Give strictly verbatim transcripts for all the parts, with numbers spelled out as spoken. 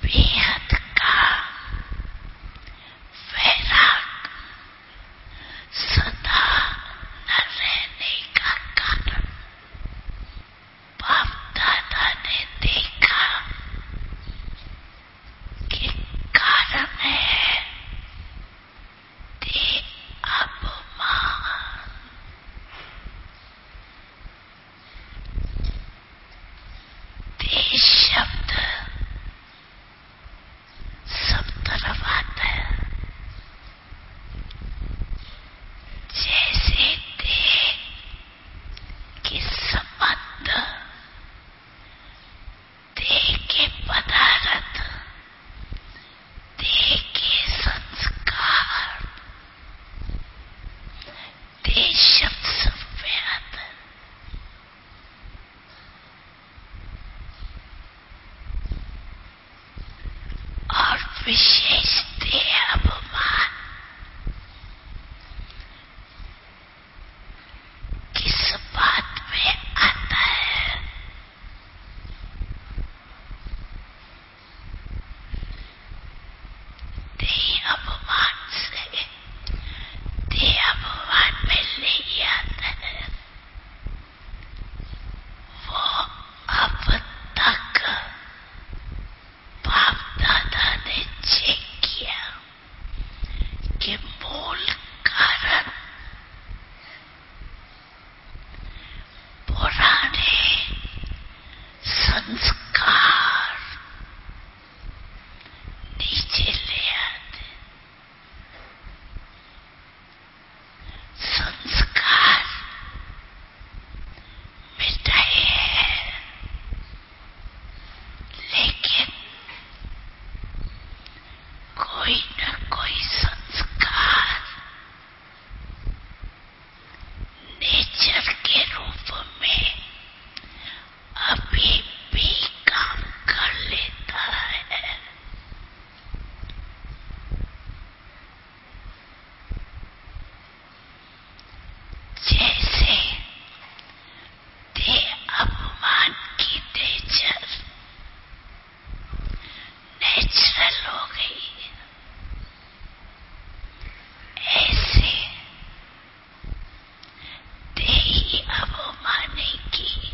बेहद का वैराग सदा न रहने का कारण बाप दादा ने देखा कि कारण है ते अभिमान। ते शब्द सब तरफ आता है, जैसे ते के संबंध, ते के पदार्थ, ते के संस्कार, ते शब्द सब में आता है। और विशेष ते अभिमान किस बात में आता है? ते अभिमान से, ते अभिमान में नहीं आता है। वो अब तक बाप दादा ने चेक किया कि मूल कारण पुराने संस्कार नीचे ले आते। संस्कार मिटाए हैं, लेकिन कोई न कोई संस्कार नेचर के रूप में अभी भी काम कर लेता है। जैसे ते अभिमान की नेचर नेचुरल हो गई, ऐसे ते ही अभिमानी की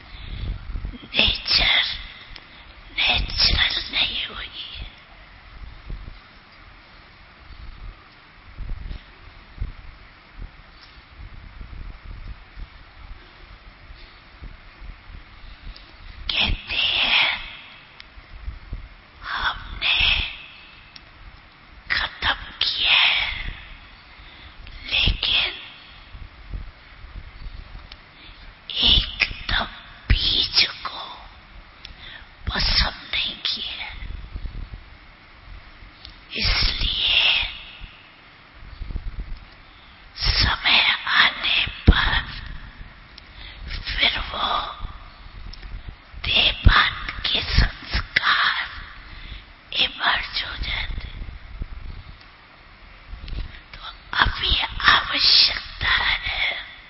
नेचर नेचुरल नहीं हुई। कहते हैं हमने खत्म किया है, लेकिन एकदम बीज को पसंद नहीं किया। इसलिए समय आने पर फिर वो देवान के संस्कार इमर्ज हो जाते। तो अभी आवश्यकता है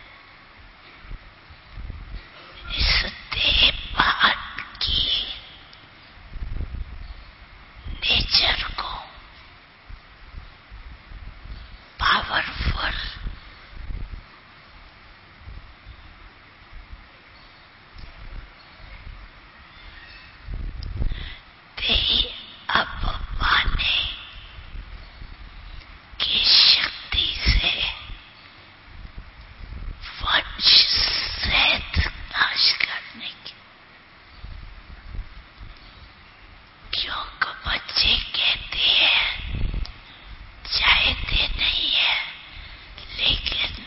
इस देवान की नेचर को पावरफुल ते अभिमानी की शक्ति से वंश सहित नाश करने की। क्योंकि बच्चे कहते हैं चाहते नहीं है, लेकिन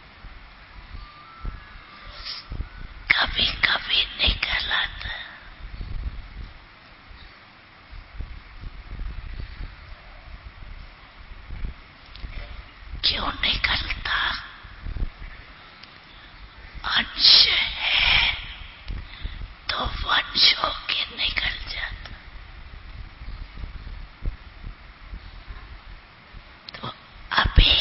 कभी कभी निकल आता। क्यों निकलता? अंश है तो वंश होके निकल जाता। तो अभी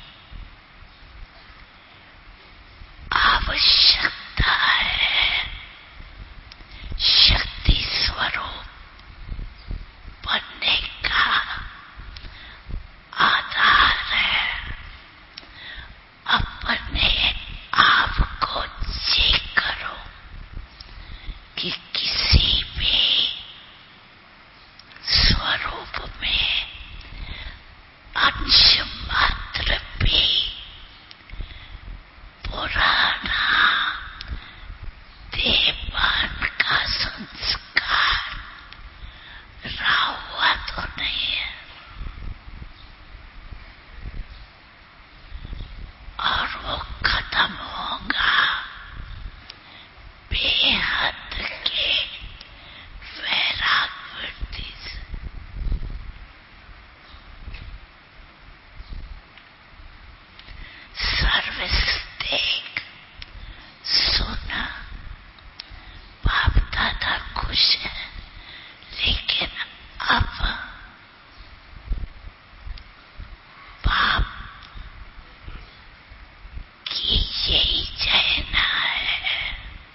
आवश्यकता है शक्ति स्वरूप रूप में अंश मात्र भी पुराना देहपान का संस्कार रहा हुआ तो नहीं है, और वो खत्म होगा बेहद के वैराग वृत्ति से। सर्विस देख सुना बाप दादा खुश है, लेकिन अब बाप की यही चाहना है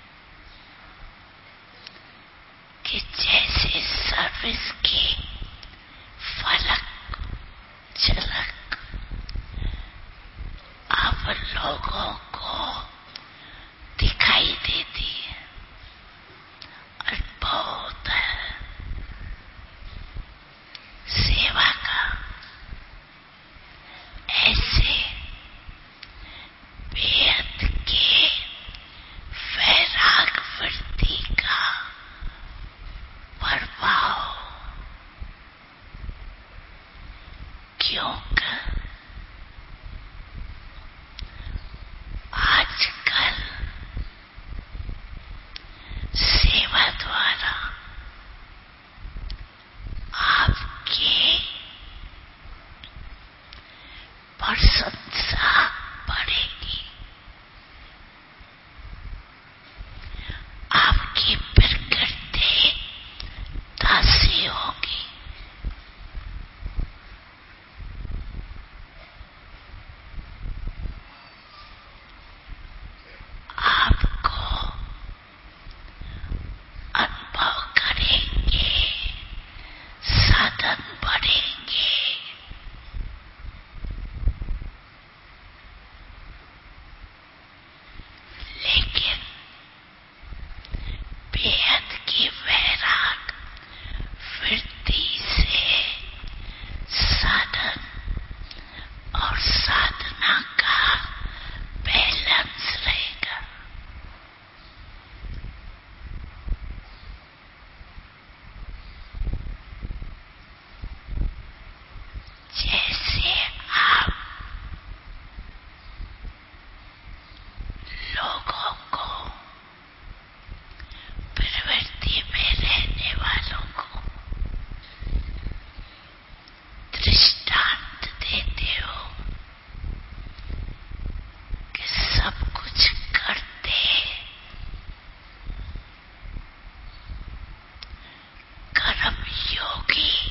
कि जैसे सर्विस की फलक झलक अब लोगों को दिखाई देती है और बहुत है सेवा का, ऐसे बेहद के वैराग वृत्ति का प्रभाव, क्योंकि आजकल सेवा द्वारा आपके प्रशंसा बढ़ेगी, आपकी प्रकृति दासी होगी, आपको अनुभव करेंगे, साधन बढ़ेंगे, लेकिन बेहद की वैराग वृत्ति से साधन और साधना का बैलेंस रहेगा। जैसे आप लोगों को, प्रवृत्ति में रहने वालों को दृष्टांत देते हो कि सब कुछ करते कर्म योगी